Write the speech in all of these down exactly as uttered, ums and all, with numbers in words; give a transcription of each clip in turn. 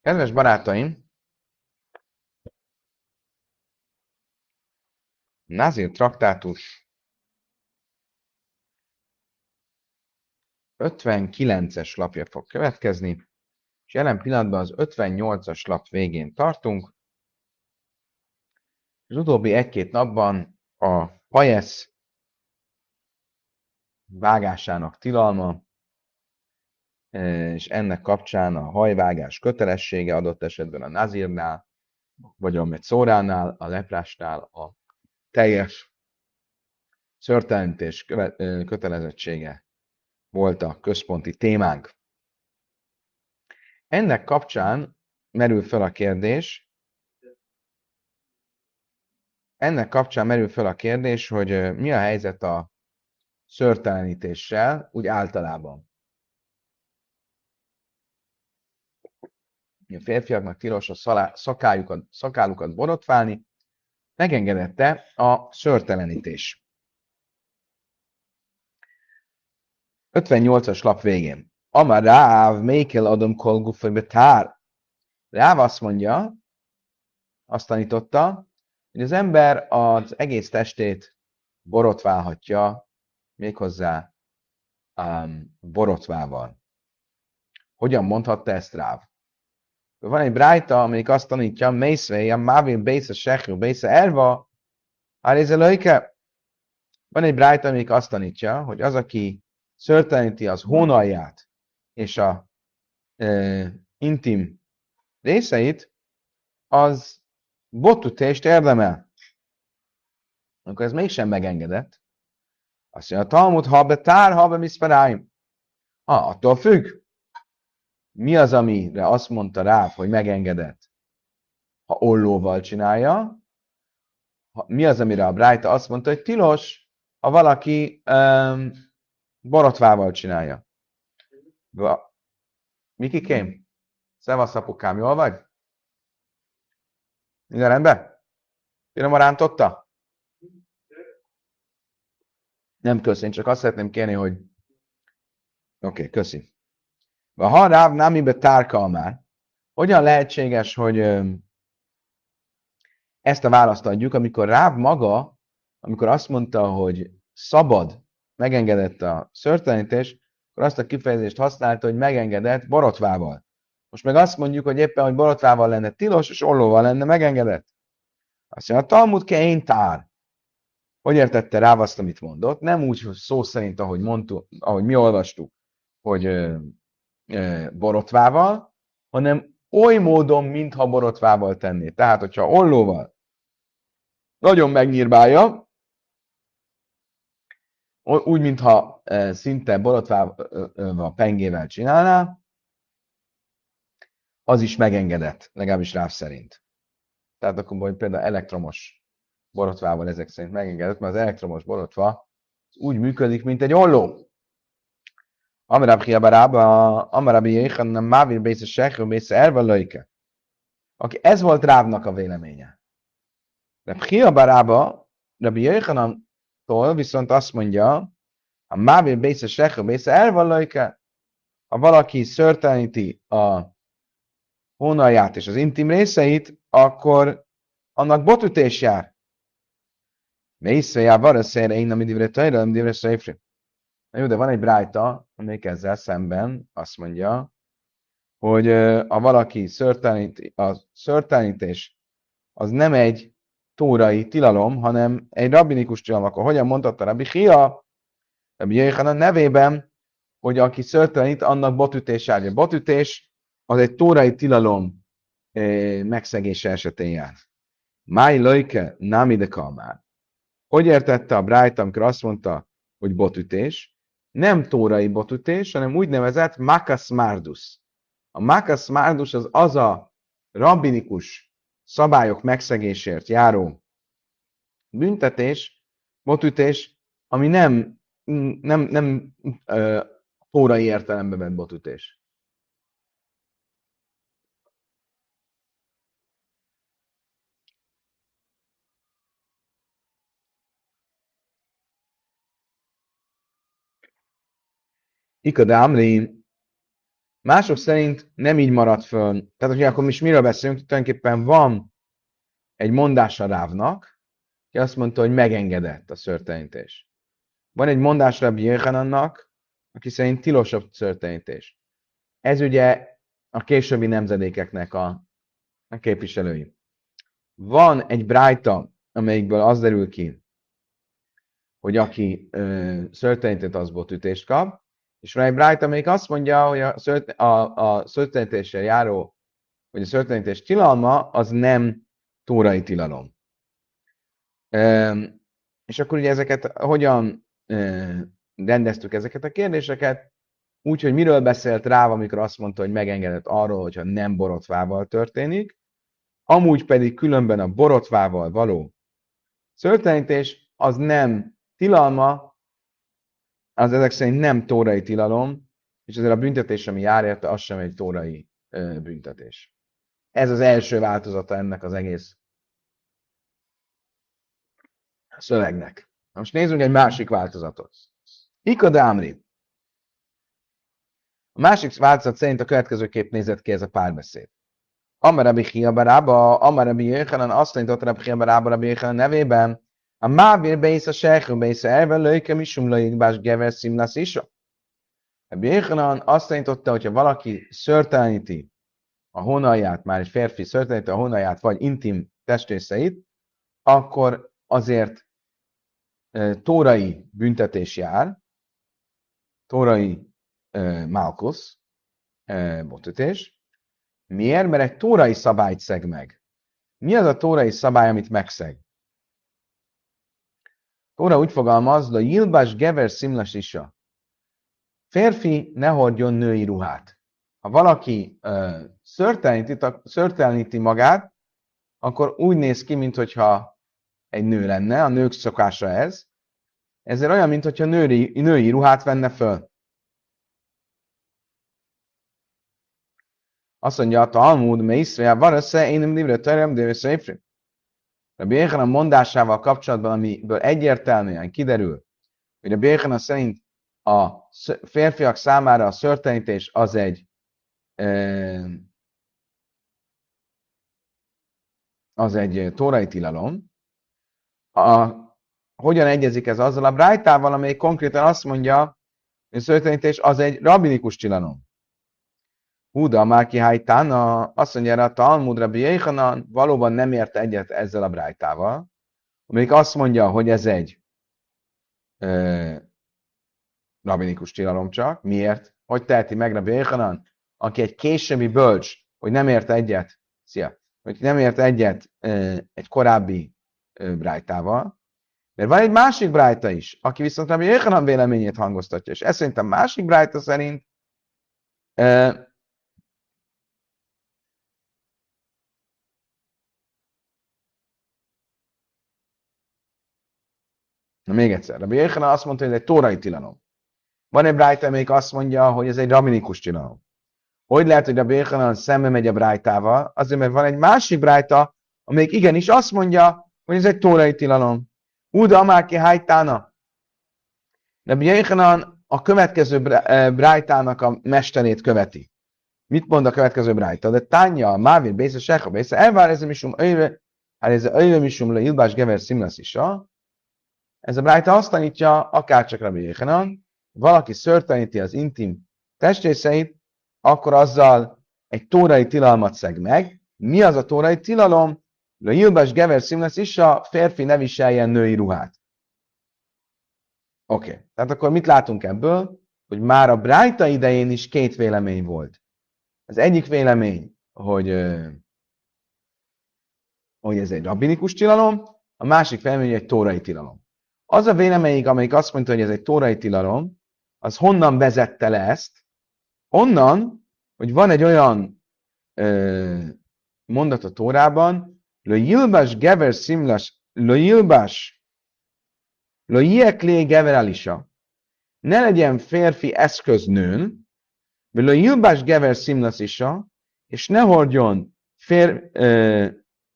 Kedves barátaim, Nazir traktátus ötvenkilences lapja fog következni, és jelen pillanatban az ötvennyolcas lap végén tartunk. Az utóbbi egy-két napban a pajesz vágásának tilalma, és ennek kapcsán a hajvágás kötelessége adott esetben a nazírnál, vagy a metszóránál, a leprásnál a teljes szőrtelenítés kötelezettsége volt a központi témánk. Ennek kapcsán merül fel a kérdés, ennek kapcsán merül fel a kérdés, hogy ö, mi a helyzet a szőrtelenítéssel, úgy általában. A férfiaknak tilos a szalá- szakájukat, szakálukat borotválni, megengedette a szőrtelenítés. ötvennyolcas lap végén. Amar Ráv, Mékel adom kolgufaj betár. Ráv azt mondja, azt tanította, hogy az ember az egész testét borotválhatja, méghozzá um, borotvával. Hogyan mondhatta ezt Ráv? Van egy brájta, amelyik azt tanítja, Mészvei, a Mávil, Bésze, Sechő, Bésze, Erva, Árézelőike. Van egy brájta, amelyik azt tanítja, hogy az, aki szőrteleníti az hónalját és a e, intim részeit, az botütést érdemel. Akkor ez mégsem megengedett. Azt mondja, a Talmud, ha betár, ha be miszperáim. Ah, attól függ. Mi az, amire azt mondta Ráv, hogy megengedett, ha ollóval csinálja? Ha, mi az, amire a Brájta azt mondta, hogy tilos, ha valaki um, borotvával csinálja? Va, Mikikém? Szevasz, apukám, jól vagy? Minden rendben? Finoman rántotta? Nem kösz, én csak azt szeretném kérni, hogy oké, okay, köszi. Ha Ráv námibe tárkal már, hogyan lehetséges, hogy um, ezt a választ adjuk, amikor Ráv maga, amikor azt mondta, hogy szabad, megengedett a szőrtelenítés, akkor azt a kifejezést használta, hogy megengedett borotvával. Most meg azt mondjuk, hogy éppen, hogy borotvával lenne tilos, és ollóval lenne megengedett. Azt mondja, a Talmud kein tár. Hogy értette Ráv azt, amit mondott? Nem úgy szó szerint, ahogy, mondtuk, ahogy mi olvastuk, hogy ö, ö, borotvával, hanem oly módon, mintha borotvával tenné. Tehát, hogyha ollóval nagyon megnyírbálja, úgy, mintha e, szinte borotválva pengével csinálná, az is megengedett, legalábbis Ráv szerint. Tehát akkor hogy például elektromos borotvával ezek szerint megengedett, mert az elektromos borotva úgy működik, mint egy olló. Amarab hiabarába, amarabi jéhan, nem mávir bésze sechő, bésze ervalőike. Aki ez volt Rávnak a véleménye. De hiabarába, Rabbi Jéhanantól viszont azt mondja, a mávir bésze sechő, bésze ervalőike, ha valaki szőrteleníti a hónalját és az intim részeit, akkor annak botütés jár. Mészve varaszér, én nem idivre tajra, nem idivre széfri. Na jó, de van egy brájta, amelyik ezzel szemben azt mondja, hogy ha valaki szőrteleníti, a szőrtelenítés az nem egy tórai tilalom, hanem egy rabbinikus tilalom. Akkor hogyan mondhatta Rabbi Chia, Rabbi Jéhanan nevében, hogy aki szőrtelenít, annak botütés jár. A botütés az egy tórai tilalom eh, megszegése esetén jár. Máj lojke, námi de kalmár. Hogy értette a Brájt, amikor azt mondta, hogy botütés? Nem tórai botütés, hanem úgynevezett makas mardus. A makas mardus az az a rabbinikus szabályok megszegésért járó büntetés, botütés, ami nem, nem, nem uh, tórai értelembe vett botütés. Ika de Amri, Mások szerint nem így maradt föl. Tehát, hogy akkor is miről beszélünk? Tulajdonképpen van egy mondása Rávnak, aki azt mondta, hogy megengedett a szőrtelenítés. Van egy mondás Rabbi Jéhanannak, aki szerint tilos a szőrtelenítés. Ez ugye a későbbi nemzedékeknek a, a képviselői. Van egy brájta, amelyikből az derül ki, hogy aki szőrtelenített, az botütést kap, és van egy brájta, amelyik azt mondja, hogy a, szőrt, a, a szőrtelenítéssel járó, vagy a szőrtelenítés tilalma, az nem tórai tilalom. E, és akkor ugye ezeket hogyan e, rendeztük ezeket a kérdéseket? Úgy, hogy miről beszélt Ráv, amikor azt mondta, hogy megengedett arról, hogyha nem borotvával történik, amúgy pedig különben a borotvával való szőrtelenítés az nem tilalma, az ezek szerint nem tórai tilalom, és ezért a büntetés, ami jár érte, az sem egy tórai ö, büntetés. Ez az első változata ennek az egész szövegnek. Most nézzünk egy másik változatot. Ikadámri. A másik változat szerint a következőképp nézett ki ez a párbeszéd. Amarabi Hiabarába, Amarabi Jöjjhanan, azt tanított Rabbi Hiabarába, Rabbi Jöjjhanan nevében, a Mávir bész a sejhő bész a elve lőjke misum lőjikbás gever szimlasz isa. Rabbi Jöjjhanan azt tanította, hogyha valaki szőrteleníti a hónalját, már egy férfi szőrteleníti a hónalját, vagy intim testrészeit, akkor azért e, tórai büntetés jár, tórai e, málkusz, e, botütés. Miért? Mert egy tórai szabályt szeg meg. Mi az a tórai szabály, amit megszeg? Tóra úgy fogalmaz, hogy jilbás gever szimlas isa. Férfi ne hordjon női ruhát. Ha valaki uh, szőrteleníti, szőrteleníti magát, akkor úgy néz ki, mintha egy nő lenne, a nők szokása ez. Ezért olyan, mintha női, női ruhát venne föl. Azt mondja, a Talmud, mert Iszrael van össze, én nem livre terem, de összeifri. Rabbi Jéhanan mondásával kapcsolatban, amiből egyértelműen kiderül, hogy Rabbi Jéhanan szerint a férfiak számára a szőrtelenítés az egy az egy tórai tilalom. A, hogyan egyezik ez azzal a brájtával, amely konkrétan azt mondja, hogy a szőrtelenítés az egy rabinikus tilalom. Húda Márki Hájtán, azt mondja erre a Talmud, Rabbi Jéhanan valóban nem ért egyet ezzel a brájtával, amelyik azt mondja, hogy ez egy ö, rabinikus tilalom csak. Miért? Hogy teheti meg Rabbi Jéhanan, aki egy későbbi bölcs, hogy nem ért egyet, szia, hogy nem ért egyet ö, egy korábbi ö, brájtával, mert van egy másik brájta is, aki viszont Rabbi Jéhanan véleményét hangoztatja, és ez szerint a másik brájta szerint ö, Na még egyszer, Rabbi Jéhanan azt mondta, hogy ez egy tórai tilalom. Van egy brájta, amelyik azt mondja, hogy ez egy rabinikus tilalom. Hogy lehet, hogy Rabbi Jéhanan szembe megy a brájtával? Azért, mert van egy másik brájta, amelyik igenis azt mondja, hogy ez egy tórai tilalom. Uda Amáki Hájtána. Rabbi Jéhanan a következő brájtának a mesterét követi. Mit mond a következő brájta? De Tánya, Mávir, Bésze, Secha, Bésze, elvár ez a misum, öjve, hát ez a öjve misum, le ilbás gever szimlasz is. Ez a brájta azt tanítja, akárcsak Rabbi Jéhanan, valaki szőrteleníti az intim testrészeit, akkor azzal egy tórai tilalmat szeg meg. Mi az a tórai tilalom? A Jilbás Gever Szimlesz is a férfi ne viseljen női ruhát. Oké, okay. Tehát akkor mit látunk ebből? Hogy már a brájta idején is két vélemény volt. Az egyik vélemény, hogy, hogy ez egy rabbinikus tilalom, a másik vélemény, hogy egy tórai tilalom. Az a vélemény, amelyik azt mondta, hogy ez egy tórai tilalom, az honnan vezette le ezt? Onnan, hogy van egy olyan ö, mondat a Tórában, lo jilbás gever szimlas, lo jilbás, lo jieklé gever alisa. Ne legyen férfi eszköznőn, vagy lo jilbás gever szimlas isa, és ne hordjon fér, ö,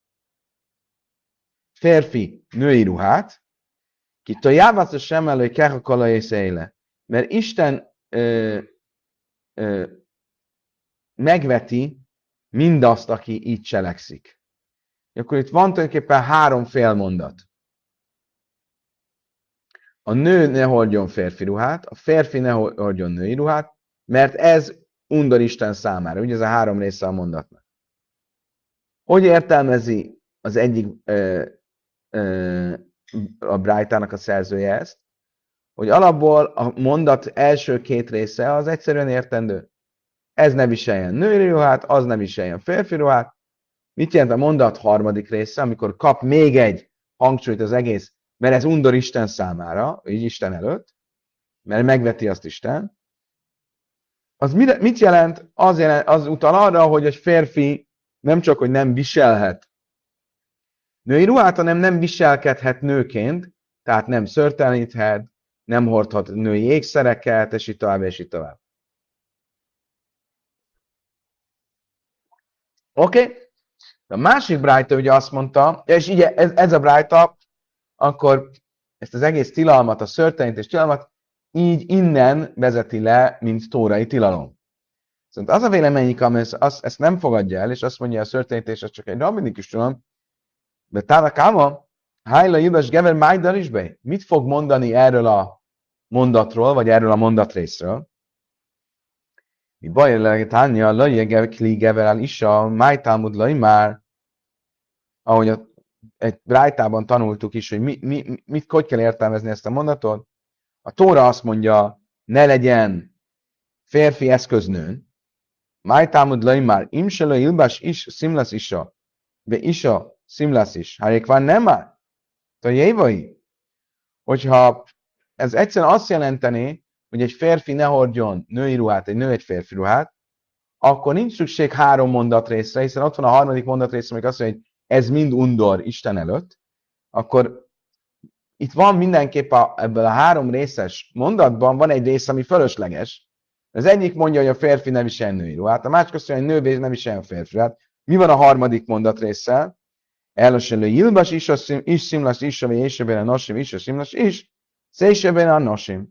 férfi női ruhát, ki tojávasz a sem elő kehakalai széle. Mert Isten ö, ö, megveti mindazt, aki így cselekszik. Akkor itt van tulajdonképpen három félmondat. A nő ne hordjon férfi ruhát, a férfi ne hordjon női ruhát, mert ez undor Isten számára. Ugye ez a három része a mondatnak. Hogy értelmezi az egyik ö, ö, a Brájtának a szerzője ezt? Hogy alapból a mondat első két része az egyszerűen értendő. Ez ne viseljen női ruhát, az ne viseljen férfi ruhát. Mit jelent a mondat harmadik része, amikor kap még egy hangsúlyt az egész, mert ez undor Isten számára, így Isten előtt, mert megveti azt Isten. Az mit jelent? Az, jelent, az utal arra, hogy egy férfi nem csak, hogy nem viselhet női ruhát, hanem nem viselkedhet nőként, tehát nem szőrteleníthet, nem hordhat női ékszereket, és így tovább, és így tovább. Oké? Okay? A másik brájta ugye azt mondta, és ugye ez, ez a brájta, akkor ezt az egész tilalmat, a szőrtelenítés tilalmat így innen vezeti le, mint tórai tilalom. Szóval az a véleményik, ami ezt, azt, ezt nem fogadja el, és azt mondja, a szőrtelenítés az csak egy rabbinikus tilalom, de Tánakáma, Hájla Judas Gever Májdar is be? Mit fog mondani erről a mondatról, vagy erről a mondatrészről? Mi baj, hogy Tánya, Lajje Kli Gever Isha, Májtámud Laj már, ahogy a, egy Brájtában tanultuk is, hogy mi, mi, mit, hogy kell értelmezni ezt a mondatot. A Tóra azt mondja, ne legyen férfi eszköznőn. Májtámud Laj már, Imsele Ilbás is, Szimlasz Isha, ve Isha, Szimlasz is. Hárék van nem már? Tajévai? Hogyha ez egyszerűen azt jelenteni, hogy egy férfi ne hordjon női ruhát, egy nő egy férfi ruhát, akkor nincs szükség három mondatrészre, hiszen ott van a harmadik mondatrész, amelyik azt mondja, hogy ez mind undor Isten előtt, akkor itt van mindenképp a, ebből a három részes mondatban van egy rész, ami fölösleges. Az egyik mondja, hogy a férfi ne viseljen női ruhát, a másik azt mondja, hogy nő ne viseljen férfi ruhát. Mi van a harmadik mondatrésszel? Elösselő Jilbas is, is szimlas is, vagy ésebben a nosim is, a szimlas is, szésebben a nosim.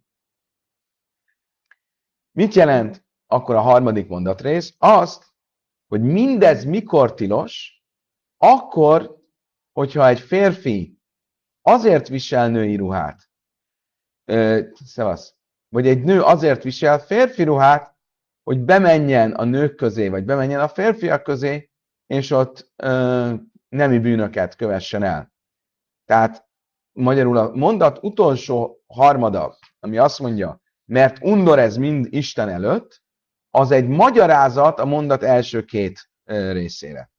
Mit jelent akkor a harmadik mondatrész? Azt, hogy mindez mikor tilos, akkor, hogyha egy férfi azért visel női ruhát, ö, szevasz, vagy egy nő azért visel férfi ruhát, hogy bemenjen a nők közé, vagy bemenjen a férfiak közé, és ott ö, nemi bűnöket kövessen el. Tehát magyarul a mondat utolsó harmada, ami azt mondja, mert undor ez mind Isten előtt, az egy magyarázat a mondat első két ö, részére.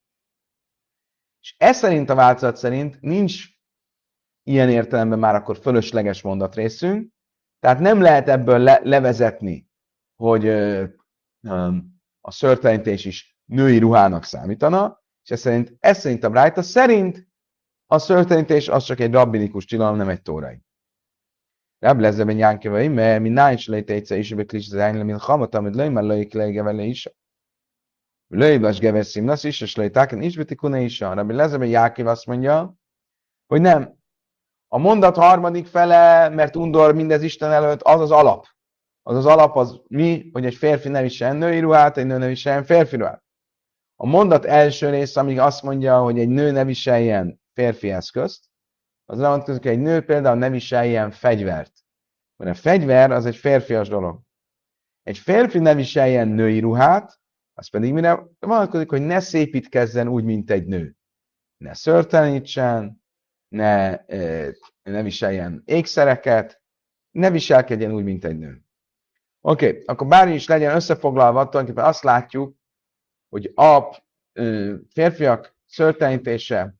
És ez szerint a változat szerint nincs ilyen értelemben már akkor fölösleges mondatrészünk, tehát nem lehet ebből le, levezetni, hogy ö, ö, a szőrtelenítés is női ruhának számítana, és ez szerint, ez szerint a Brájta szerint a szőrtelenítés az csak egy rabbinikus tilalom, nem egy tórai. Rab lezeben jánkevai, mert mi nájts lejte egyszer is, hogy klis az ányla, mint hamat, amit lej, mert lejik lejgevele is. Lejbás geveszim lesz is, és lejtáken is, betikune is. Rabbi lezeben Jákiv azt mondja, hogy nem. A mondat harmadik fele, mert undor mindez Isten előtt, az az alap. Az az alap az mi, hogy egy férfi ne viseljen női ruhát, egy nő ne viseljen férfi ruhát. A mondat első rész, amíg azt mondja, hogy egy nő ne viseljen férfi eszközt, az nem mondjuk, hogy egy nő például ne viseljen fegyvert. Mert a fegyver az egy férfias dolog. Egy férfi ne viseljen női ruhát, az pedig mire vonatkozik, hogy ne szépítkezzen úgy, mint egy nő. Ne szőrtelenítsen, ne, ne viseljen ékszereket, ne viselkedjen úgy, mint egy nő. Oké, okay, akkor bármi is legyen összefoglalva, tulajdonképpen azt látjuk, hogy a ö, férfiak szőrtelenítése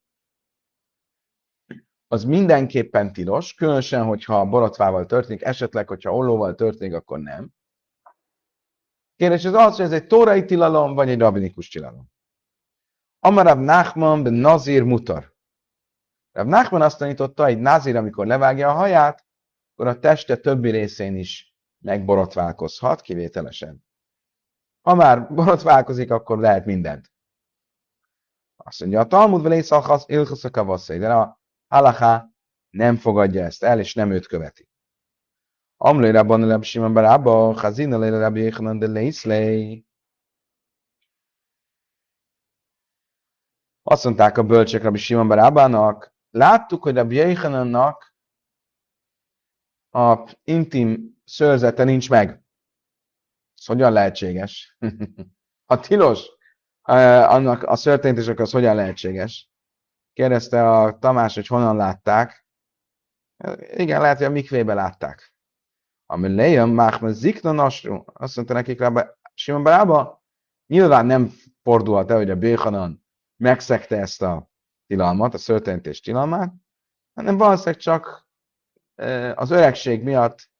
az mindenképpen tilos, különösen, hogyha borotvával történik, esetleg, hogyha ollóval történik, akkor nem. Kérdés az az, hogy ez egy tórai tilalom, vagy egy rabbinikus tilalom. Amarav Nachman ben Nazir mutar. Rav Nachman azt tanította, hogy Nazir, amikor levágja a haját, akkor a teste többi részén is megborotválkozhat, kivételesen. Ha már borotválkozik, akkor lehet mindent. Azt mondja, a Talmud velész ilchasz kavasszai, de a halaká nem fogadja ezt el, és nem őt követi. Amlé rabban leb Simon barába, chazina lé rabbi Yechanan de leiszlei. Azt mondták a bölcsek Rabbi Simon bar Abának, láttuk, hogy Rabbi Jochanannak a intim szőrzete nincs meg. Ez hogyan lehetséges? Ha tilos, annak a szörténytések az hogyan lehetséges? Kérdezte a Tamás, hogy honnan látták. Igen, lehet, hogy a mikvébe látták. Ami lejön, Máhmed Zikna Nasru, azt mondta nekik rá, Simon bar Abba, nyilván nem fordulhat el, hogy a Béhanan megszegte ezt a tilalmat, a szörténytés tilalmát, hanem valószínűleg csak az öregség miatt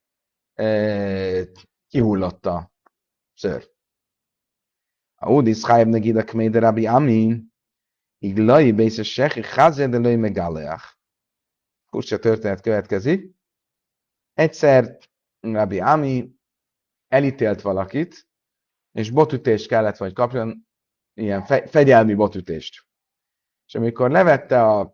kihullott a szőr. A Udis Chayev Negida Kméde Rabbi Ami, Iglai Bésze Sechi Chazer de Loi Megaleach. Furcsa történet következik. Egyszer Rabbi Ami elítélt valakit, és botütést kellett, vagy kapjon, ilyen fe- fegyelmi botütést. És amikor levette a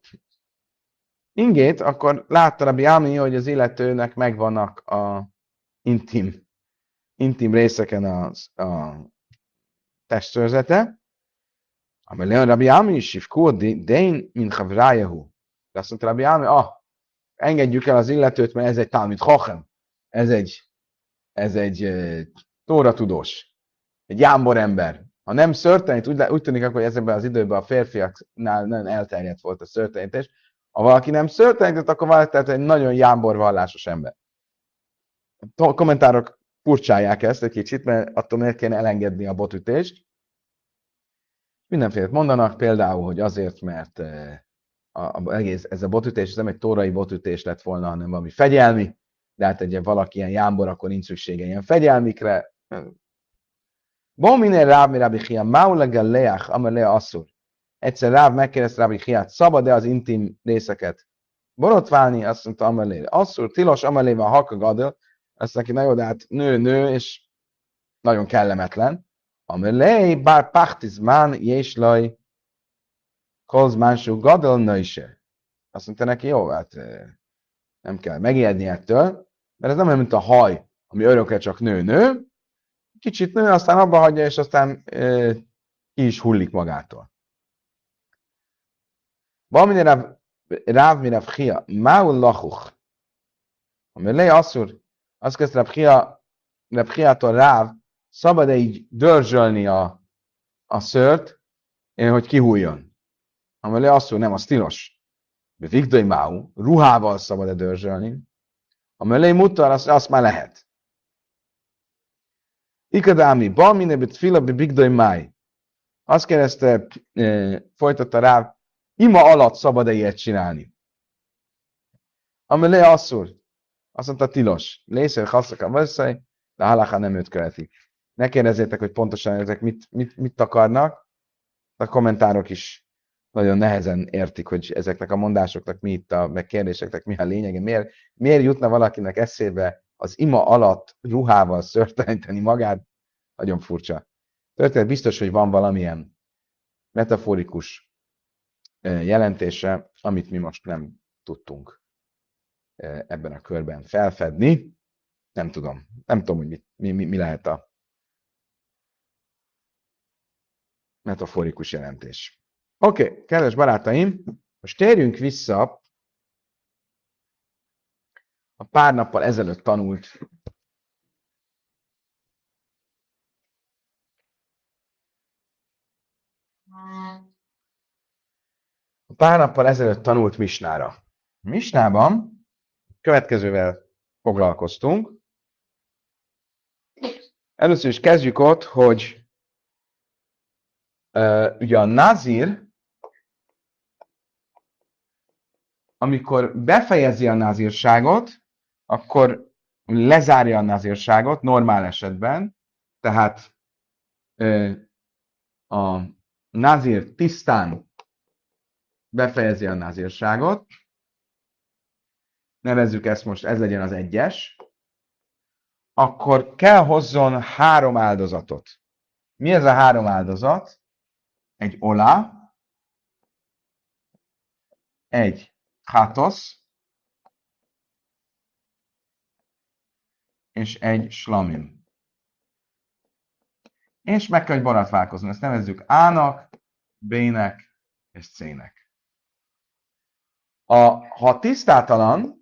ingét, akkor látta Rabbi Ami, hogy az illetőnek megvannak a intim, intim részeken a, a testszőrzete, amely Leon Rabbi Ami is sifkó, dein min chavrájahu. De azt mondta Rabbi Ami, ah, engedjük el az illetőt, mert ez egy Talmid Chachem, ez egy, ez egy e, tóra tudós, egy jámbor ember. Ha nem szörtenyt, úgy, úgy tűnik, hogy ezekben az időben a férfiaknál nagyon elterjedt volt a szörtenyítés. Ha valaki nem szörtenyített, akkor valaki egy nagyon jámbor vallásos ember. A kommentárok furcsálják ezt egy kicsit, mert attól miért kéne elengedni a botütést. Mindenféle mondanak, például, hogy azért, mert a, a, egész, ez a botütés ez nem egy tórai botütés lett volna, hanem valami fegyelmi, de hát egy valaki ilyen jámbor, akkor nincs szüksége ilyen fegyelmikre. Bomine Ráv mi Rabbi Chia, Maulega Leach, Amelea Asszur. Egyszer Ráv megkérdezte Rabbi Chiát, szabad-e az intim részeket borotválni? Azt mondta Amelea Asszur, tilos Amelea a Haka Gadol, azt neki na jó, de hát nő-nő, és nagyon kellemetlen. Amelea bár pachtizmán jéslaj kozmánsú Gadol nőse. Azt mondta neki, jó, hát nem kell megijedni ettől, mert ez nem olyan, mint a haj, ami örökre csak nő-nő, kicsit nő, aztán abba hagyja, és aztán e, ki is hullik magától. Valamine ráv, ráv mi ráv chia, mául lachuch. Ami lej asszur, azt kezdte ráv chia, ráv hiától ráv, szabad-e így dörzsölni a, a szőrt, hogy kihújjon. Ami lej asszur, nem, az tilos. Vigdai máu, ruhával szabad-e dörzsölni. Ami lej mutar, azt, azt már lehet. Ikadámi, balmine bit fila bi bigdai máj. Azt kérdezte, e, folytatta rá, ima alatt szabad-e ilyet csinálni? Ami le asszur, azt mondta tilos. Lészer haszaka veszély, de halaká nem őt követik. Ne kérdezzétek, hogy pontosan ezek mit, mit, mit akarnak. A kommentárok is nagyon nehezen értik, hogy ezeknek a mondásoknak mi itt a, meg kérdéseknek mi a lényege. Miért, miért jutna valakinek eszébe az ima alatt ruhával szörteleníteni magát? Nagyon furcsa. Történet biztos, hogy van valamilyen metaforikus jelentése, amit mi most nem tudtunk ebben a körben felfedni. Nem tudom. Nem tudom, hogy mi, mi, mi lehet a metaforikus jelentés. Oké, okay, kedves barátaim, most térjünk vissza a pár nappal ezelőtt tanult a pár nappal ezelőtt tanult Misnára. Misnában következővel foglalkoztunk. Először is kezdjük ott, hogy uh, ugye a nazír, amikor befejezi a nazírságot, akkor lezárja a nazírságot normál esetben, tehát uh, a nazír tisztán befejezi a nazírságot, nevezzük ezt most, ez legyen az egyes, akkor kell hozzon három áldozatot. Mi ez a három áldozat? Egy olá, egy hátosz, és egy slamim. És meg kell, hogy borotválkozni. Ezt nevezzük A-nak, B-nek és C-nek. A, ha tisztátalan,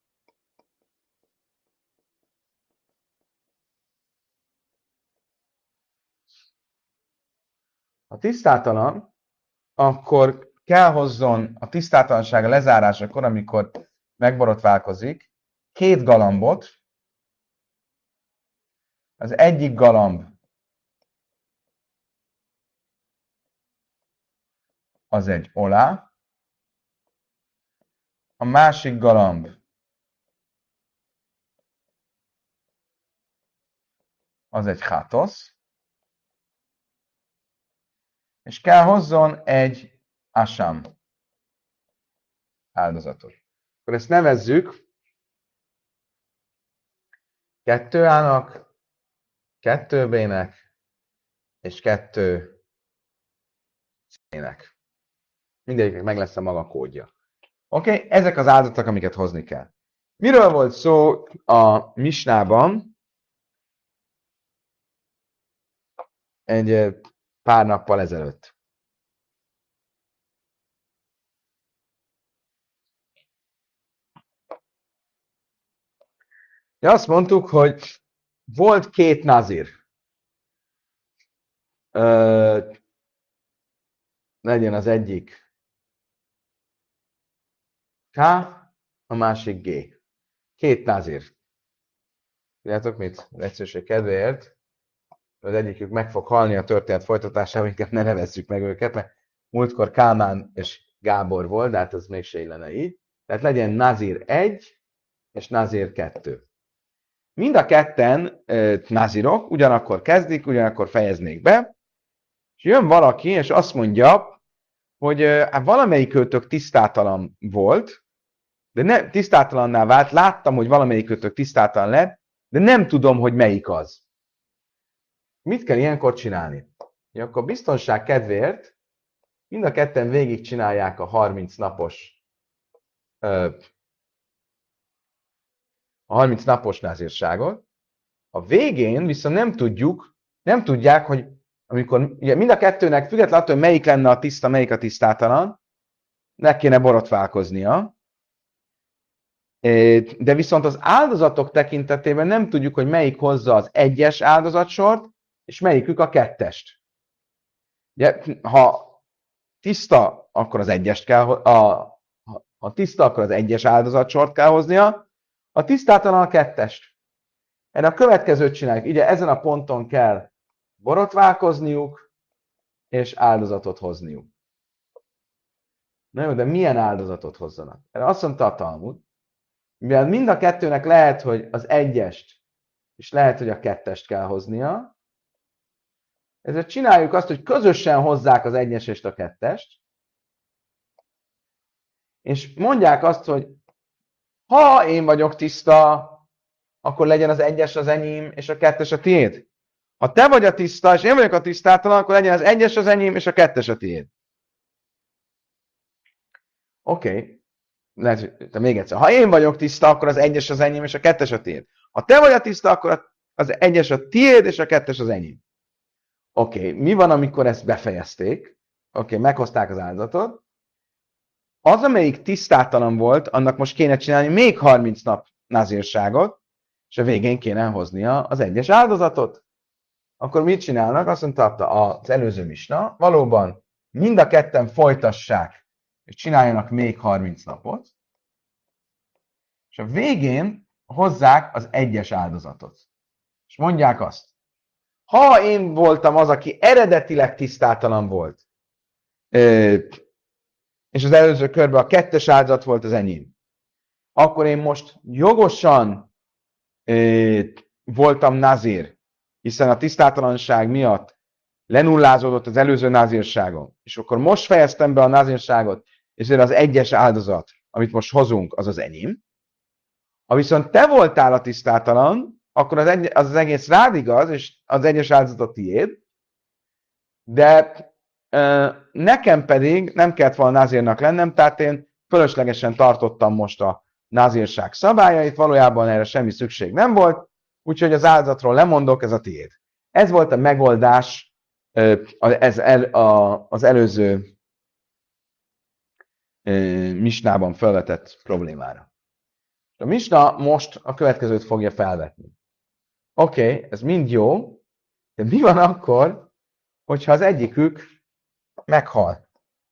ha tisztátalan, akkor kell hozzon a tisztátalansága lezárásakor, amikor megborotválkozik, két galambot. Az egyik galamb az egy olá, a másik galamb az egy hátosz, és kell hozzon egy asam áldozatot. Akkor ezt nevezzük kettő A-nak, kettő B-nek és kettő C-nek. Mindegyiknek meg lesz a maga kódja. Oké? Okay? Ezek az áldozatok, amiket hozni kell. Miről volt szó a misnában egy pár nappal ezelőtt? De azt mondtuk, hogy volt két nazir. Ö, legyen az egyik K, a másik G. Két nazir. Tudjátok mit? Az egyszerűség kedvéért az egyikük meg fog halni a történet folytatásában, inkább ne nevezzük meg őket, mert múltkor Kálmán és Gábor volt, de hát az mégse illene így. Tehát legyen nazir egy és nazir kettő. Mind a ketten e, nazirok, ugyanakkor kezdik, ugyanakkor fejeznék be, és jön valaki, és azt mondja, hogy e, hát valamelyikőtök tisztátalan volt, de ne, tisztátalanná vált, láttam, hogy valamelyikőtök tisztátalan lett, de nem tudom, hogy melyik az. Mit kell ilyenkor csinálni? Ja, akkor biztonság kedvéért mind a ketten végigcsinálják a harminc napos ö, a harminc napos názírságot. A végén viszont nem tudjuk, nem tudják, hogy amikor ugye mind a kettőnek függetlenül attól, hogy melyik lenne a tiszta, melyik a tisztátalan, meg kéne borotválkoznia. De viszont az áldozatok tekintetében nem tudjuk, hogy melyik hozza az egyes áldozatsort, és melyikük a kettest. Ugye, ha tiszta, akkor az egyest kell, a, ha tiszta, akkor az egyes áldozatsort kell hoznia, a tisztátalan a kettest. Erre a következőt csináljuk. Ugye ezen a ponton kell borotválkozniuk, és áldozatot hozniuk. Na jó, de milyen áldozatot hozzanak? Erre azt mondta a Talmud, mivel mind a kettőnek lehet, hogy az egyest, és lehet, hogy a kettest kell hoznia, ezért csináljuk azt, hogy közösen hozzák az egyes és a kettest, és mondják azt, hogy ha én vagyok tiszta, akkor legyen az egyes az enyém, és a kettes a tiéd. Ha te vagy a tiszta, és én vagyok a tisztátalan, akkor legyen az egyes az enyém, és a kettes a tiéd. Oké. Okay. Lehet, hogy még egyszer. Ha én vagyok tiszta, akkor az egyes az enyém, és a kettes a tiéd. Ha te vagy a tiszta, akkor az egyes a tiéd, és a kettes az enyém. Oké, okay. Mi van, amikor ezt befejezték? Oké, okay. Meghozták az áldozatot. Az, amelyik tisztátalan volt, annak most kéne csinálni még harminc nap názírságot, és a végén kéne hoznia az egyes áldozatot. Akkor mit csinálnak? Azt mondta az előző misna, valóban mind a ketten folytassák, és csináljanak még harminc napot, és a végén hozzák az egyes áldozatot. És mondják azt, ha én voltam az, aki eredetileg tisztátalan volt, és az előző körben a kettes áldozat volt az enyém, akkor én most jogosan voltam nazír, hiszen a tisztátalanság miatt lenullázódott az előző nazírságom, és akkor most fejeztem be a nazírságot, és ez az egyes áldozat, amit most hozunk, az az enyém. Ha viszont te voltál a tisztátalan, akkor az, egy, az, az egész rád igaz, és az egyes áldozat a tiéd, de e, nekem pedig nem kellett volna nazírnak lennem, tehát én fölöslegesen tartottam most a nazírság szabályait, valójában erre semmi szükség nem volt, úgyhogy az áldozatról lemondok, ez a tiéd. Ez volt a megoldás e, ez el, a, az előző misnában felvetett problémára. A misna most a következőt fogja felvetni. Oké, okay, ez mind jó, de mi van akkor, hogyha az egyikük meghal?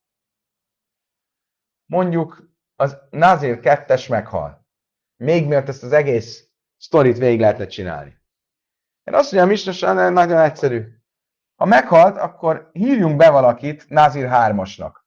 Mondjuk az Nazir kettes meghal. Még miatt ezt az egész sztorit végig lehetne csinálni. Én azt mondjam, Misna nagyon egyszerű. Ha meghalt, akkor hívjunk be valakit Nazir hármasnak.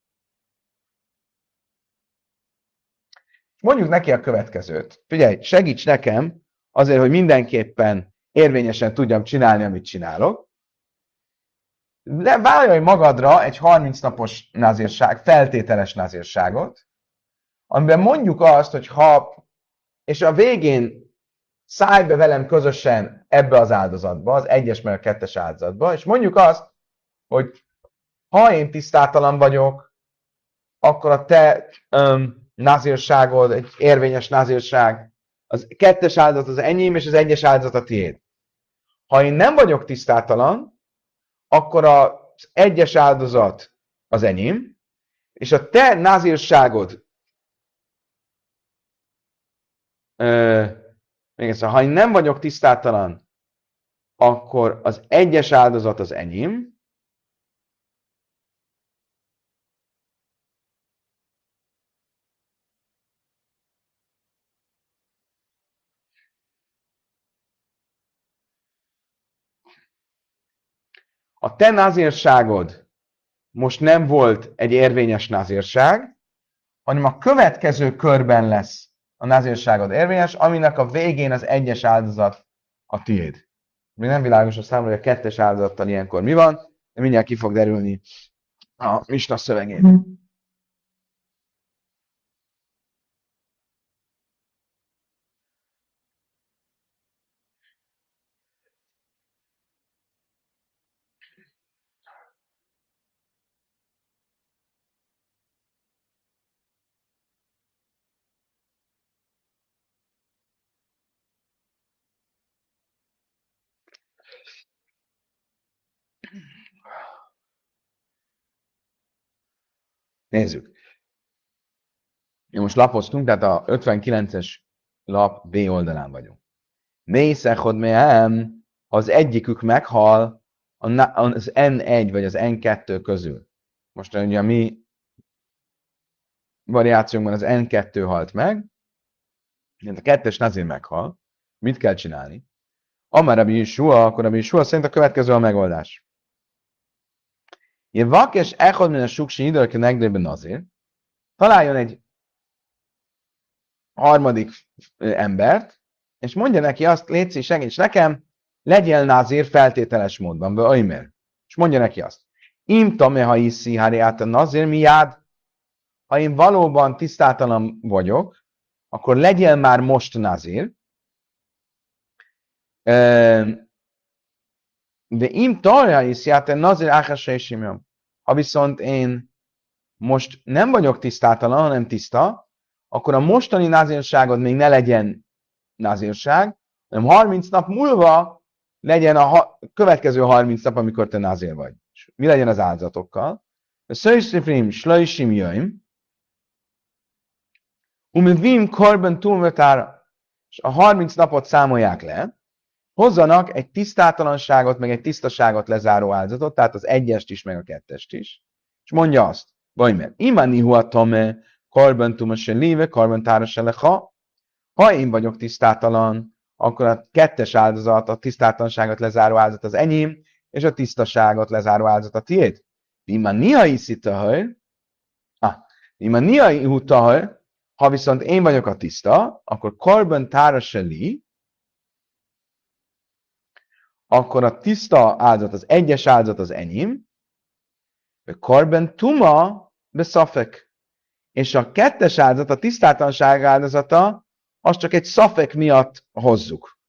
Mondjuk neki a következőt. Figyelj, segíts nekem azért, hogy mindenképpen érvényesen tudjam csinálni, amit csinálok. De vállalj magadra egy harminc napos nazírság, feltételes nazírságot, amiben mondjuk azt, hogy ha, és a végén szállj be velem közösen ebbe az áldozatba, az egyes meg a kettes áldozatba, és mondjuk azt, hogy ha én tisztátalan vagyok, akkor a te um, nazírságod, egy érvényes nazírság, az kettes áldozat az enyém, és az egyes áldozat a tiéd. Ha én nem vagyok tisztátalan, akkor az egyes áldozat az enyém, és a te nazírságod, euh, még egyszer, ha én nem vagyok tisztátalan, akkor az egyes áldozat az enyém, a te nazírságod most nem volt egy érvényes nazírság, hanem a következő körben lesz a nazírságod érvényes, aminek a végén az egyes áldozat a tiéd. Még nem világos a számomra, hogy a kettes áldozattal ilyenkor mi van, de mindjárt ki fog derülni a misna szövegén. Nézzük. Mi most lapoztunk, tehát a ötvenkilences lap B oldalán vagyunk. Mészechod mehem, ha az egyikük meghal az en egy vagy az en kettő közül. Most ugye a mi variációnkban az en kettő halt meg, a kettes nazir meghal. Mit kell csinálni? Amár Rabbi Yeshua, akkor Rabbi Yeshua szerint a következő a megoldás. Ilyen vakes echod min a suksi idörke negdében nazir, találjon egy harmadik embert, és mondja neki azt, létszik, segíts nekem, legyél nazir feltételes módban, vagy oimer. És mondja neki azt. Im tame ha iszi hariát a nazir miád, ha én valóban tisztátalan vagyok, akkor legyél már most nazir. De im tarja iszi hát a nazir áhassa és imjam. Ha viszont én most nem vagyok tisztátalan, hanem tiszta, akkor a mostani nazírságod még ne legyen nazírság, hanem harminc nap múlva legyen a ha- következő harminc nap, amikor te nazír vagy. És mi legyen az áldozatokkal? A szöjszifrim slöjsim jöjjm, umivim korban túlvetára, és a harminc napot számolják le, hozzanak egy tisztátalanságot, meg egy tisztaságot lezáró áldozatot, tehát az egyest is, meg a kettest is, és mondja azt, vagy mert imani huatame korban tumase léve, korban tárase leha, ha én vagyok tisztátalan, akkor a kettes áldozat, a tisztátalanságot lezáró áldozat az enyém, és a tisztaságot lezáró áldozat a tiéd. Imani ha iszitahaj, ah, imani ha ihutahaj, ha viszont én vagyok a tiszta, akkor korban tárase li, akkor a tiszta áldozat, az egyes áldozat az enyém, korban tuma beszafek, és a kettes áldozat, a tisztátalanság áldozata, az csak egy szafek miatt hozzuk.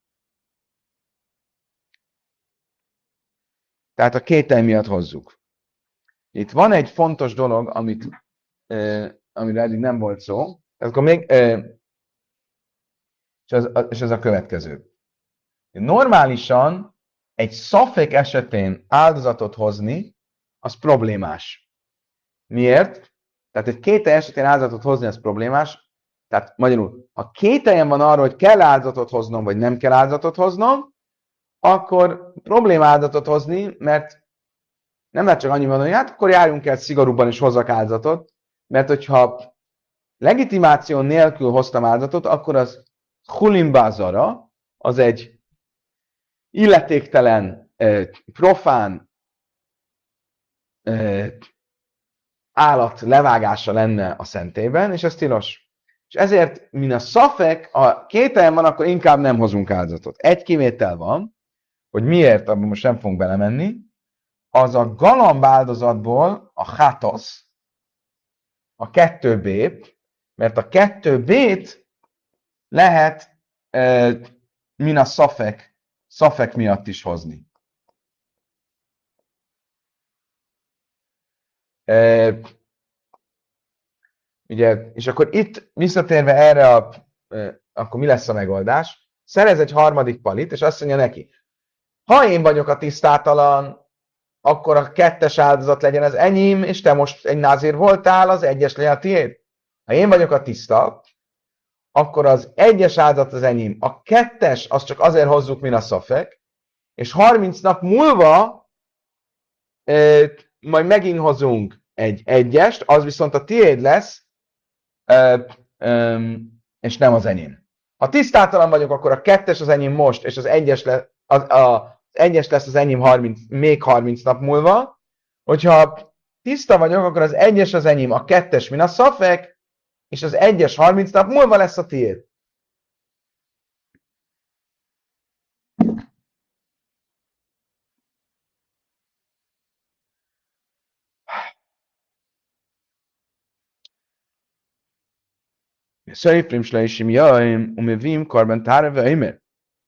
Tehát a kételj miatt hozzuk. Itt van egy fontos dolog, amit, eh, amire eddig nem volt szó, akkor még, eh, és, ez, és ez a következő. Normálisan egy szafek esetén áldozatot hozni, az problémás. Miért? Tehát egy kételj esetén áldozatot hozni, ez problémás. Tehát magyarul, ha kételjem van arra, hogy kell áldozatot hoznom, vagy nem kell áldozatot hoznom, akkor probléma áldozatot hozni, mert nem lehet csak annyi mondani, hogy hát akkor járjunk el szigorúbban és hozzak áldozatot, mert hogyha legitimáció nélkül hoztam áldozatot, akkor az hulimbázara, az egy illetéktelen, profán állat levágása lenne a szentélyben, és ez tilos. És ezért, mint a szafek, ha kételjen van, akkor inkább nem hozunk áldozatot. Egy kivétel van, hogy miért, abban most nem fogunk belemenni, az a galamb áldozatból a hátosz, a kettő B, mert a kettő B-t lehet e, min a szafek, szafek miatt is hozni. E, ugye, és akkor itt visszatérve erre, a, e, akkor mi lesz a megoldás? Szerez egy harmadik palit, és azt mondja neki, ha én vagyok a tisztátalan, akkor a kettes áldozat legyen az enyém, és te most egy názír voltál, az egyes legyen a tiéd. Ha én vagyok a tiszta, akkor az egyes áldozat az enyém. A kettes, az csak azért hozzuk, mint a szafek, és harminc nap múlva e, majd megint hozunk egy egyest, az viszont a tiéd lesz, e, e, és nem az enyém. Ha tisztátalan vagyok, akkor a kettes az enyém most, és az egyes lesz, az, a, egyes lesz az enyém harminc, még harminc nap múlva. Hogyha tiszta vagyok, akkor az egyes az enyém, a kettes, mint a szafek, és az egyes harminc nap múlva lesz a tiéd. Szörifrim slejsim jaim, umevim karben tárve öimer.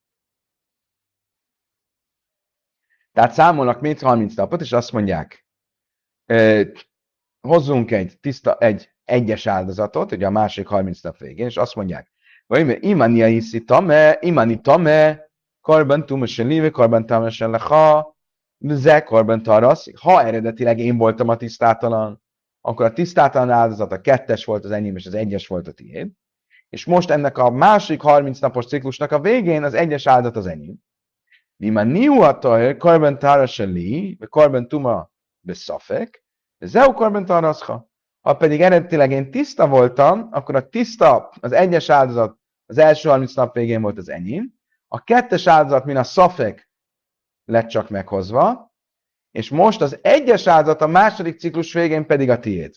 Tehát számolnak még harminc napot, és azt mondják, eh, hozzunk egy tiszta, egy egyes áldozatot, ugye a másik harminc nap végén, és azt mondják, hogy imania hiszi tame, imani tame, karben tumesen léve, karben tamesen leha, ze karben taraszik. Ha eredetileg én voltam a tisztátalan, akkor a tisztátalan áldozat a kettes volt az enyém, és az egyes volt a tiéd. És most ennek a másik harminc napos ciklusnak a végén az egyes áldozat az enyém. Vima niuataj, karben tarasel li, karben tuma beszafek, zeu karben tarascha. Ha pedig eredetileg én tiszta voltam, akkor a tiszta, az egyes áldozat az első harminc nap végén volt az enyém, a kettes áldozat, mint a szafek lett csak meghozva, és most az egyes áldozat a második ciklus végén pedig a tiéd.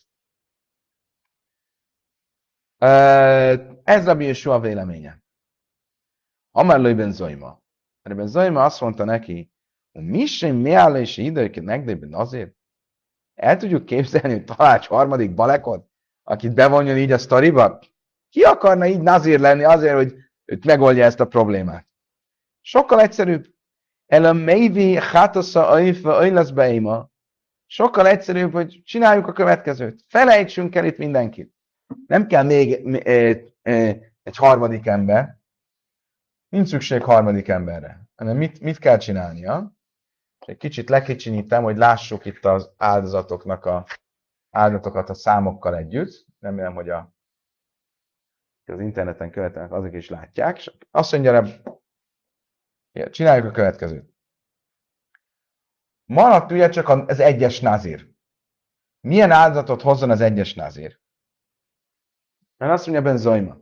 Ez Rabbi Yeshua véleménye. Amar lo ben Zoima. Ben Zoima azt mondta neki, hogy mi sem mi áll és időket megdében azért. El tudjuk képzelni, hogy talács harmadik balekot, akit bevonjon így a sztoriba? Ki akarna így nazír lenni azért, hogy őt megoldja ezt a problémát? Sokkal egyszerűbb. El a mévi hátosza ajfa ajlasz beima. Sokkal egyszerűbb, hogy csináljuk a következőt. Felejtsünk el itt mindenkit. Nem kell még egy harmadik ember. Nincs szükség harmadik emberre. Hanem mit, mit kell csinálnia? Egy kicsit lekicsinyítem, hogy lássuk itt az áldozatoknak a áldozatokat a számokkal együtt. Remélem, hogy a, az interneten követőnek azok is látják. És azt mondja, csináljuk a következőt. Maradt ugye csak az egyes nazír. Milyen áldozatot hozzon az egyes nazír? Mert azt mondja Ben Zoima.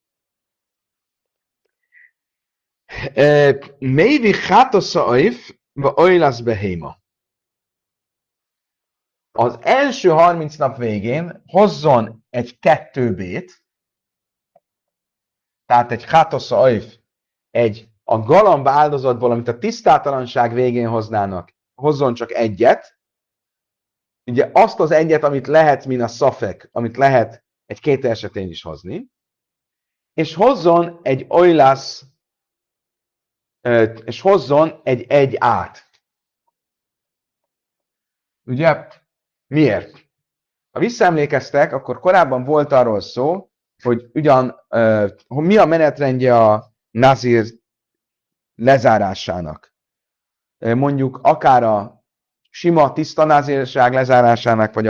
Mévi hátosza ajf, vagy ajlasz behéma. Az első harminc nap végén hozzon egy kettő B-t, tehát egy hátosza ajf, egy a galamb áldozatból, amit a tisztátalanság végén hoznának, hozzon csak egyet, ugye azt az egyet, amit lehet, mint a szafek, amit lehet egy két esetén is hozni, és hozzon egy ojlász, és hozzon egy egy át. Ugye? Miért? Ha visszaemlékeztek, akkor korábban volt arról szó, hogy ugyan, hogy mi a menetrendje a nazír lezárásának. Mondjuk akár a sima, tiszta nazírság lezárásának, vagy a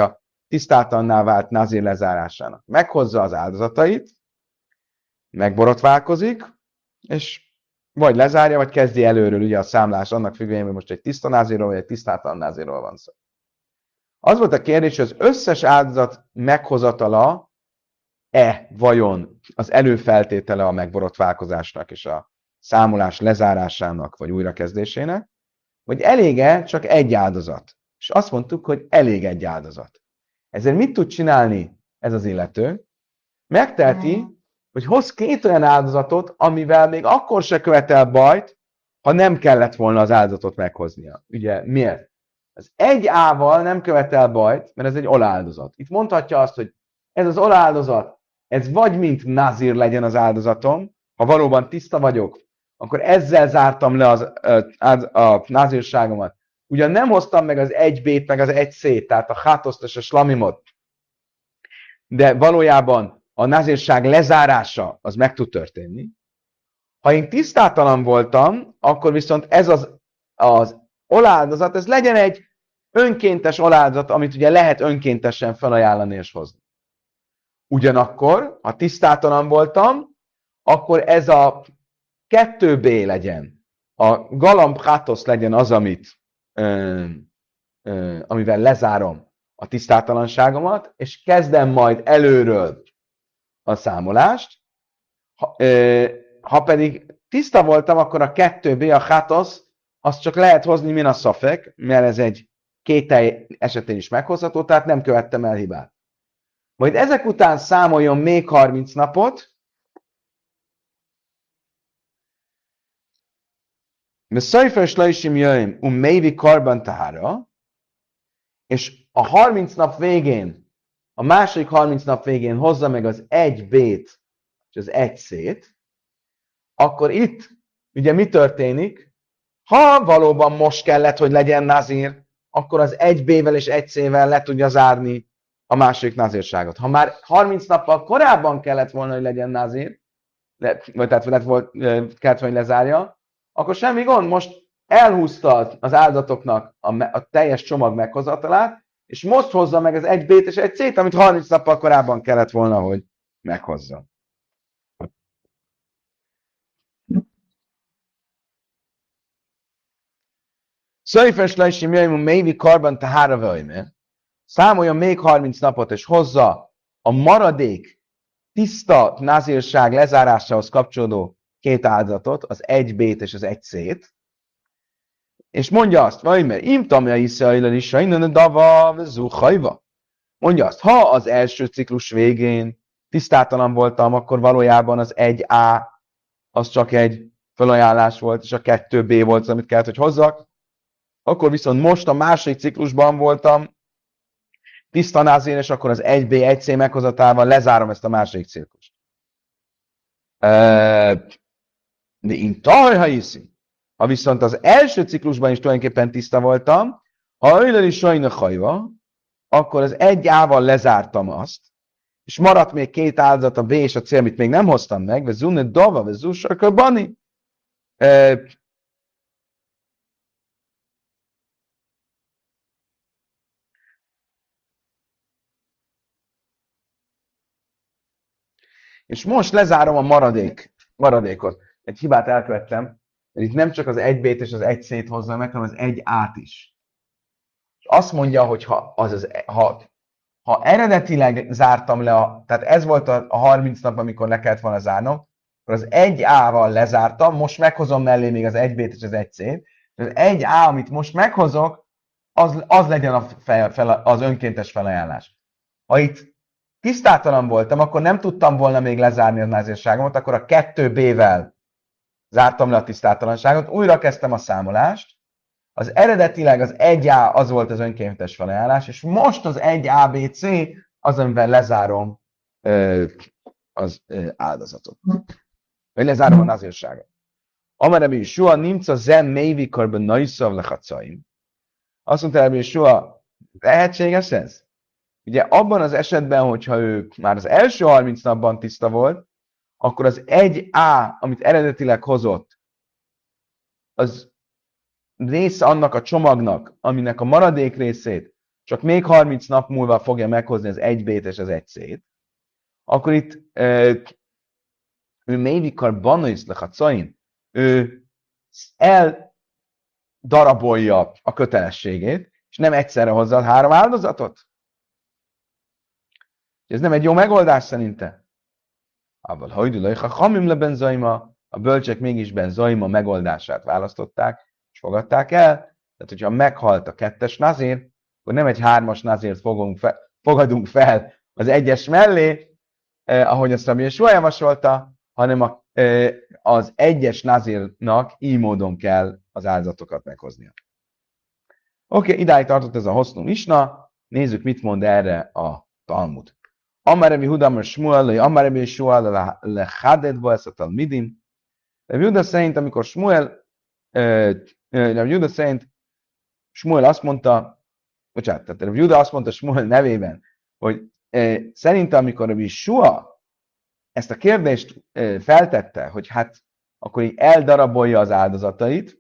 tisztátalanná vált nazír lezárásának. Meghozza az áldozatait, megborotválkozik, és vagy lezárja, vagy kezdi előről ugye a számlás annak függvényében, hogy most egy tiszta názírról, vagy egy tisztátalan názírról van szó. Az volt a kérdés, hogy az összes áldozat meghozatala-e vajon az előfeltétele a megborotválkozásnak és a számolás lezárásának, vagy újrakezdésének, vagy elége csak egy áldozat. És azt mondtuk, hogy elég egy áldozat. Ezért mit tud csinálni ez az illető? Megteheti, hogy hoz két olyan áldozatot, amivel még akkor se követel bajt, ha nem kellett volna az áldozatot meghoznia. Ugye miért? Az egy ával nem követel bajt, mert ez egy oláldozat. Itt mondhatja azt, hogy ez az oláldozat, ez vagy mint nazír legyen az áldozatom, ha valóban tiszta vagyok, akkor ezzel zártam le az, az, a nazírságomat. Ugyan nem hoztam meg az egy bét, meg az egy szét, tehát a hátoszt és a slamimot, de valójában a nazírság lezárása az meg tud történni. Ha én tisztátalan voltam, akkor viszont ez az, az oláldozat, ez legyen egy önkéntes oláldozat, amit ugye lehet önkéntesen felajánlani és hozni. Ugyanakkor, ha tisztátalan voltam, akkor ez a kettő bé legyen, a galamb hátosz legyen az, amit, ö, ö, amivel lezárom a tisztátalanságomat, és kezdem majd előről a számolást. Ha, ö, ha pedig tiszta voltam, akkor a kettő bé, a hátosz, azt csak lehet hozni min a szafek, mert ez egy kételj esetén is meghozható, tehát nem követtem el hibát. Majd ezek után számoljon még harminc napot, Szajfer slajsim jöjjön, um mévi karban tahára, és a harminc nap végén, a második harminc nap végén hozza meg az egy bét, és az egy szét, akkor itt ugye mi történik? Ha valóban most kellett, hogy legyen nazír, akkor az egy bével és egy szével le tudja zárni a második nazírságot. Ha már harminc nappal korábban kellett volna, hogy legyen nazír, vagy tehát lett volt, kellett, hogy lezárja, akkor semmi gond, most elhúzta az áldatoknak a, a teljes csomag meghozatalát, és most hozza meg az egy bét és egy cét, amit harminc nappal korábban kellett volna, hogy meghozza. Szöjfes lejsim jöjjön mévi karban te hára vöjme. Számoljon még harminc napot, és hozza a maradék tiszta nazírság lezárásához kapcsolódó két áldozatot, az egy bét és az egy szét, és mondja azt, vagy mert imtamja Iszrael is, innen dava zuhajva. Mondja azt, ha az első ciklus végén tisztátalan voltam, akkor valójában az egy á az csak egy felajánlás volt, és a kettő bé volt az, amit kellett, hogy hozzak. Akkor viszont most a második ciklusban voltam tiszta názír, és akkor az egy bé, egy cé meghozatával lezárom ezt a második ciklust. De én tajha iszi. Ha viszont az első ciklusban is tulajdonképpen tiszta voltam, ha öjlel is sajna hajva, akkor az egy ával lezártam azt, és maradt még két áldozat, a B és a C, amit még nem hoztam meg, ve zunne dava, ve zussarka bani. És most lezárom a maradék, maradékot. Egy hibát elkövettem, mert itt nem csak az egy bét és az egy cét hozza meg, hanem az egy át is. És azt mondja, hogy ha, az az, ha, ha eredetileg zártam le, a, tehát ez volt a, a harminc nap, amikor le kellett volna zárnom, akkor az egy á-val lezártam, most meghozom mellé még az egy bét és az egy cét, és az egy á, amit most meghozok, az, az legyen a fel, fel, az önkéntes felajánlás. Ha itt tisztátalan voltam, akkor nem tudtam volna még lezárni a názírságomat, akkor a kettő bé-vel zártam le a tisztátalanságot, újra kezdtem a számolást, az eredetileg az egy á az volt az önkéntes felajánlás, és most az egy á bé cé az, amivel lezárom ö, az ö, áldozatot. Vagy lezárom a názírságot. Amerebe is soha nincs a zen mévikarban naiszav lechacaim. Azt mondta, hogy soha lehetséges ez? Ugye abban az esetben, hogyha ő már az első harminc napban tiszta volt, akkor az egy á, amit eredetileg hozott, az része annak a csomagnak, aminek a maradék részét csak még harminc nap múlva fogja meghozni az egy bét és az egy szét, akkor itt ő mévikar banaisz lechacain, ő eldarabolja a kötelességét, és nem egyszerre hozza a három áldozatot. Ez nem egy jó megoldás szerinte. Abban hajdulajha hamim le benzaima, a bölcsek mégis benzaima megoldását választották, és fogadták el. Tehát, hogyha meghalt a kettes nazír, akkor nem egy hármas nazírt fogunk fe, fogadunk fel az egyes mellé, eh, ahogy azt Rabbi Jesua javasolta, hanem a, eh, az egyes nazírnak így módon kell az áldozatokat meghoznia. Oké, okay, idáig tartott ez a hosszú misna, nézzük, mit mond erre a Talmud. Amar Rabbi Huda Amar Shmuel, Amar Rabbi Yeshua lechadedva ezt a talmidim. Rabbi Huda szerint, amikor Shmuel, Rabbi Huda szerint Shmuel azt mondta, bocsánat, tehát Rabbi Huda azt mondta Shmuel nevében, hogy eh, szerinte, amikor Rabbi Yeshua ezt a kérdést eh, feltette, hogy hát akkor így eldarabolja az áldozatait,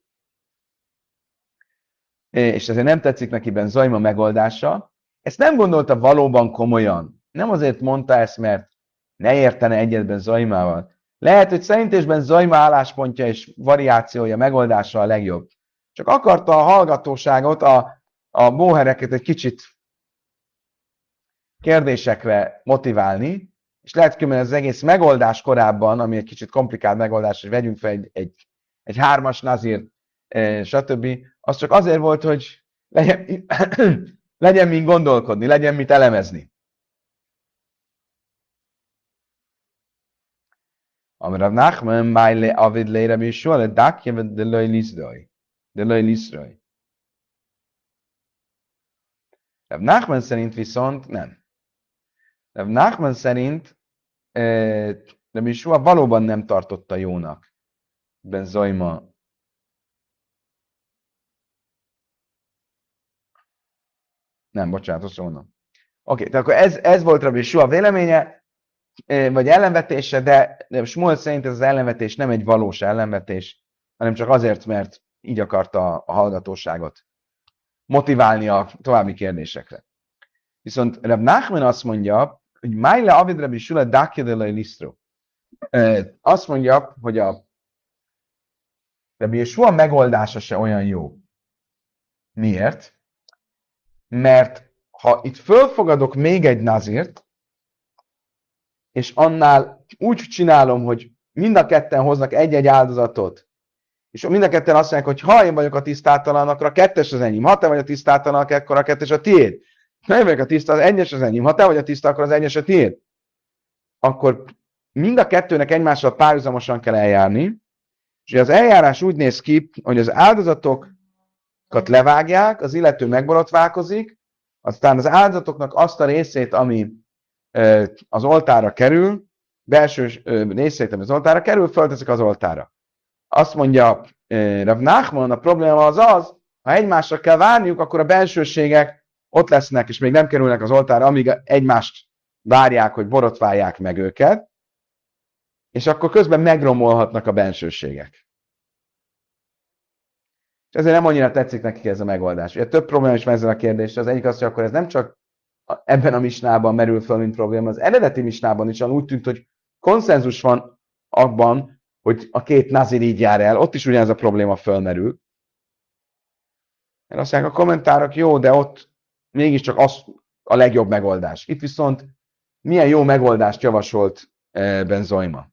eh, és ezért nem tetszik neki Ben Zajma megoldása, ezt nem gondolta valóban komolyan. Nem azért mondta ezt, mert ne értene egyetben Zajmával. Lehet, hogy szerintésben Zajma álláspontja és variációja, megoldása a legjobb. Csak akarta a hallgatóságot, a, a bóhereket egy kicsit kérdésekre motiválni, és lehet, hogy az egész megoldás korábban, ami egy kicsit komplikált megoldás, hogy vegyünk fel egy, egy, egy hármas nazírt, e, stb. Az csak azért volt, hogy legyen, legyen mit gondolkodni, legyen mit elemezni. Amrav Nachman, Májle Avid le Rabbi Yeshua, le Dakje de Loi Liszroj. De Loi Liszroj. Rav Nachman szerint viszont nem. Rav Nachman szerint eh, Rabbi Yeshua valóban nem tartotta jónak Ben Zajma. Nem, bocsánat, azt mondom. Oké, okay, tehát akkor ez, ez volt Rabbi Yeshua véleménye, vagy ellenvetése, de Shmuel szerint ez az ellenvetés nem egy valós ellenvetés, hanem csak azért, mert így akarta a hallgatóságot motiválni a további kérdésekre. Viszont Reb Nachman azt mondja, hogy Májle Avid Rabbi Yeshua Dakje de Loi Lisztro. Azt mondja, hogy a Rabbi Yeshua megoldása se olyan jó. Miért? Mert ha itt fölfogadok még egy nazírt, és annál úgy csinálom, hogy mind a ketten hoznak egy-egy áldozatot, és mind a ketten azt mondják, hogy ha én vagyok a tisztátalan, akkor a kettes az enyém. Ha te vagy a tisztátalan, akkor a kettes a tiéd. Ha én vagyok a tiszta, az egyes az enyém. Ha te vagy a tiszta, akkor az egyes a tiéd. Akkor mind a kettőnek egymással párhuzamosan kell eljárni, és az eljárás úgy néz ki, hogy az áldozatokat levágják, az illető megborotválkozik, aztán az áldozatoknak azt a részét, ami az oltára kerül, belső részét, ami az oltára kerül, fölteszik az oltára. Azt mondja Rav Nachman, a probléma az az, ha egymásra kell várniuk, akkor a belsőségek ott lesznek, és még nem kerülnek az oltára, amíg egymást várják, hogy borotválják meg őket, és akkor közben megromolhatnak a bensőségek. És ezért nem annyira tetszik nekik ez a megoldás. Ugye több probléma is van ezzel a kérdéssel. Az egyik az, hogy akkor ez nem csak ebben a misnában merül föl, mint probléma. Az eredeti misnában is úgy tűnt, hogy konszenzus van abban, hogy a két nazir így jár el. Ott is ugyanez a probléma fölmerül. Mert azt mondják a kommentárok, jó, de ott mégiscsak az a legjobb megoldás. Itt viszont milyen jó megoldást javasolt Ben Zajma.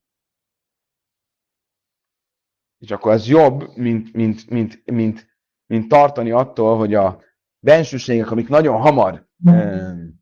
És akkor ez jobb, mint, mint, mint, mint, mint tartani attól, hogy a bensőségek, amik nagyon hamar um,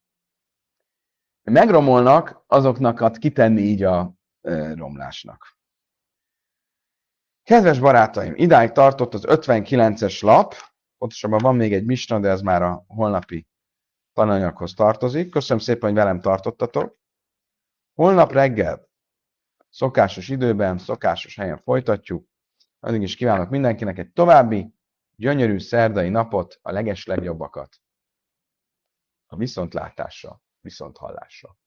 megromolnak, azoknak kitenni így a uh, romlásnak. Kedves barátaim, idáig tartott az ötvenkilences lap, pontosabban van még egy misna, de ez már a holnapi tananyaghoz tartozik. Köszönöm szépen, hogy velem tartottatok. Holnap reggel, szokásos időben, szokásos helyen folytatjuk. Addig is kívánok mindenkinek egy további gyönyörű szerdai napot, a leges legjobbakat. A viszontlátásra, viszonthallásra.